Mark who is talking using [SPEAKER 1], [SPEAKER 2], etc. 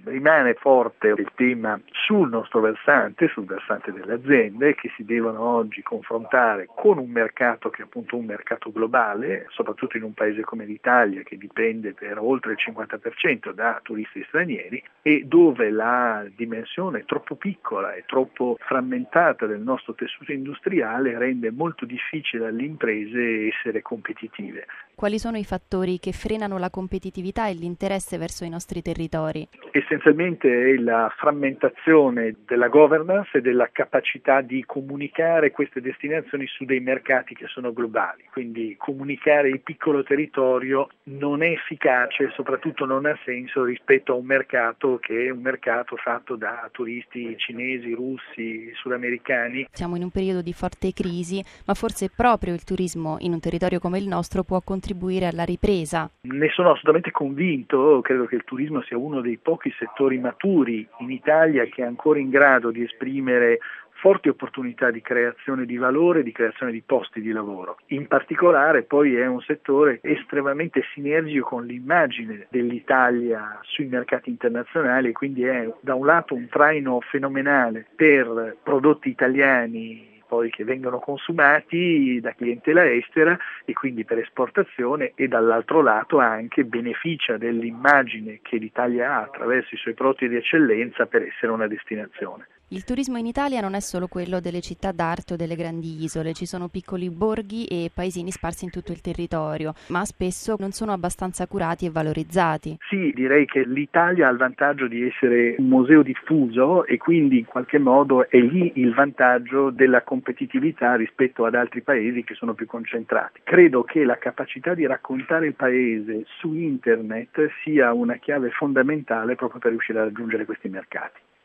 [SPEAKER 1] Rimane forte il tema sul nostro versante, sul versante delle aziende che si devono oggi confrontare con un mercato che è appunto un mercato globale, soprattutto in un paese come l'Italia che dipende per oltre il 50% da turisti stranieri e dove la dimensione troppo piccola e troppo frammentata del nostro tessuto industriale rende molto difficile alle imprese essere competitive.
[SPEAKER 2] Quali sono i fattori che frenano la competitività e l'interesse verso i nostri territori?
[SPEAKER 1] Essenzialmente è la frammentazione della governance e della capacità di comunicare queste destinazioni su dei mercati che sono globali. Quindi comunicare il piccolo territorio non è efficace e soprattutto non ha senso rispetto a un mercato che è un mercato fatto da turisti cinesi, russi, sudamericani.
[SPEAKER 2] Siamo in un periodo di forte crisi, ma forse proprio il turismo in un territorio come il nostro può contribuire alla ripresa.
[SPEAKER 1] Ne sono assolutamente convinto, credo che il turismo sia uno dei pochi settori maturi in Italia che è ancora in grado di esprimere forti opportunità di creazione di valore e di creazione di posti di lavoro. In particolare poi è un settore estremamente sinergico con l'immagine dell'Italia sui mercati internazionali, quindi è da un lato un traino fenomenale per prodotti italiani poi che vengono consumati da clientela estera e quindi per esportazione e dall'altro lato anche beneficia dell'immagine che l'Italia ha attraverso i suoi prodotti di eccellenza per essere una destinazione.
[SPEAKER 2] Il turismo in Italia non è solo quello delle città d'arte o delle grandi isole, ci sono piccoli borghi e paesini sparsi in tutto il territorio, ma spesso non sono abbastanza curati e valorizzati.
[SPEAKER 1] Sì, direi che l'Italia ha il vantaggio di essere un museo diffuso e quindi in qualche modo è lì il vantaggio della competitività rispetto ad altri paesi che sono più concentrati. Credo che la capacità di raccontare il paese su internet sia una chiave fondamentale proprio per riuscire a raggiungere questi mercati.